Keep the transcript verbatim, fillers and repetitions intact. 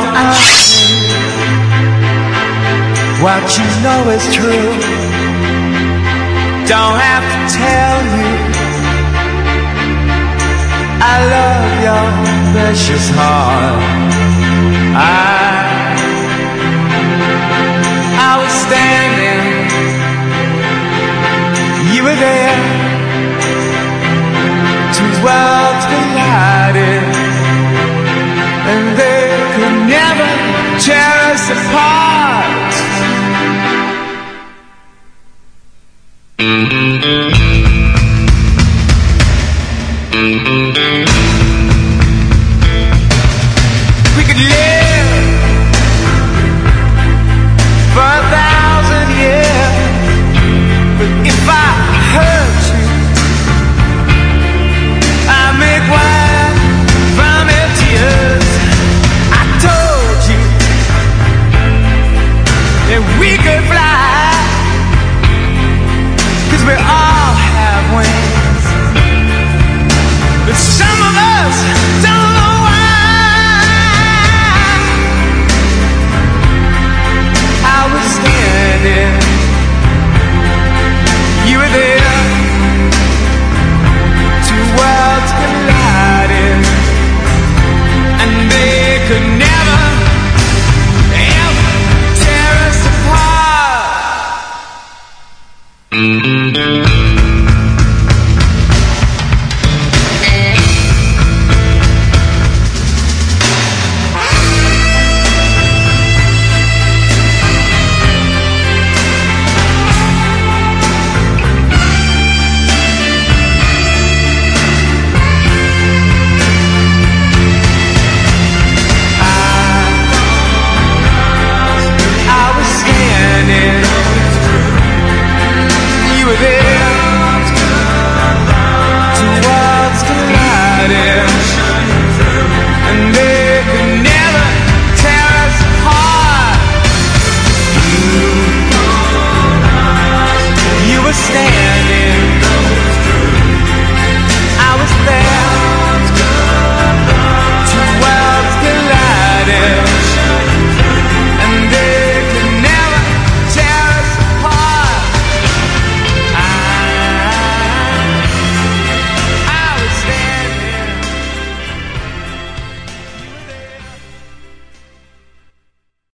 of me. What you know is true. Don't have to tell you. I love your precious heart. I, I was standing, you were there, two worlds collided, and they could never tear us apart.